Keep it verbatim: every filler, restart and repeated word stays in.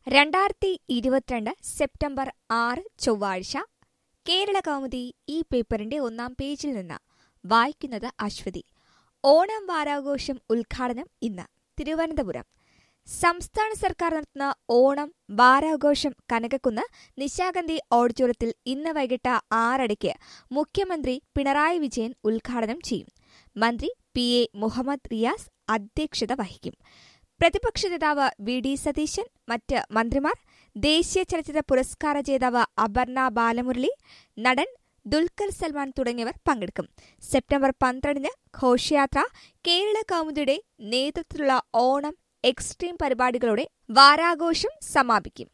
രണ്ടായിരത്തി ഇരുപത്തിരണ്ട് സെപ്റ്റംബർ ആറ് ചൊവ്വാഴ്ച കേരള കൗമുദി ഈ പേപ്പറിന്റെ ഒന്നാം പേജിൽ നിന്ന് വായിക്കുന്നത് അശ്വതി. ഓണം വാരാഘോഷം ഉദ്ഘാടനം ഇന്ന് തിരുവനന്തപുരം. സംസ്ഥാന സർക്കാർ നടത്തുന്ന ഓണം വാരാഘോഷം കനകക്കുന്ന് നിശാഗന്ധി ഓഡിറ്റോറിയത്തിൽ ഇന്ന് വൈകിട്ട് ആറരയ്ക്ക് മുഖ്യമന്ത്രി പിണറായി വിജയൻ ഉദ്ഘാടനം ചെയ്യും. മന്ത്രി പി എ മുഹമ്മദ് റിയാസ് അധ്യക്ഷത വഹിക്കും. പ്രതിപക്ഷ നേതാവ് വി ഡി സതീശൻ, മറ്റ് മന്ത്രിമാർ, ദേശീയ ചലച്ചിത്ര പുരസ്കാര ജേതാവ് അപർണ ബാലമുരളി, നടൻ ദുൽഖർ സൽമാൻ തുടങ്ങിയവർ പങ്കെടുക്കും. സെപ്റ്റംബർ പന്ത്രണ്ടിന് ഘോഷയാത്ര കേരള കൗമുദിയുടെ നേതൃത്വത്തിലുള്ള ഓണം എക്സ്ട്രീം പരിപാടികളോടെ വാരാഘോഷം സമാപിക്കും.